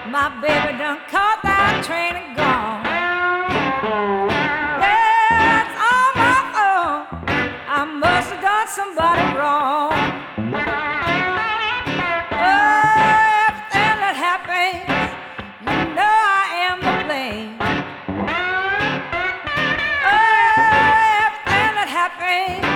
My baby done caught that train and gone. Yeah, it's all my fault. I must have done somebody wrong. Oh, everything that happens, you know I am to blame. Oh, everything that happens,